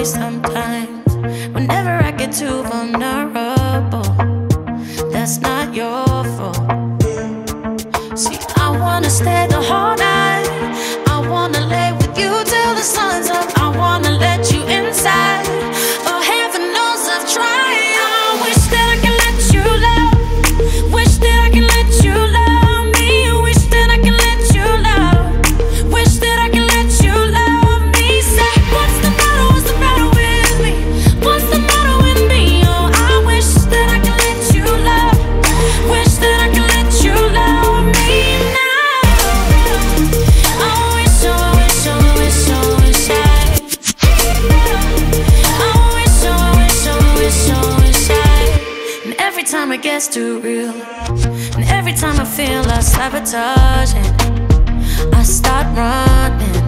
way sometimes. Whenever I get too vulnerable, that's not your fault. See, I wanna stay the whole night. I wanna lay with you till the sun's up. I wanna let you inside. Oh, heaven knows I've tried. I wish that I can let you love. Wish that I can let you love me. Wish that I can let you love. Wish that I can let you love me. Say, what's the matter? What's the matter with me? What's the matter with me? Oh, I wish that I can let you love. Wish that I can let you love me now. I wish, oh, I wish, oh, I wish, oh, I wish I wish, oh, I wish, oh, I wish, oh, I wish And every time it gets too real, and every time I feel like sabotaging, I start running.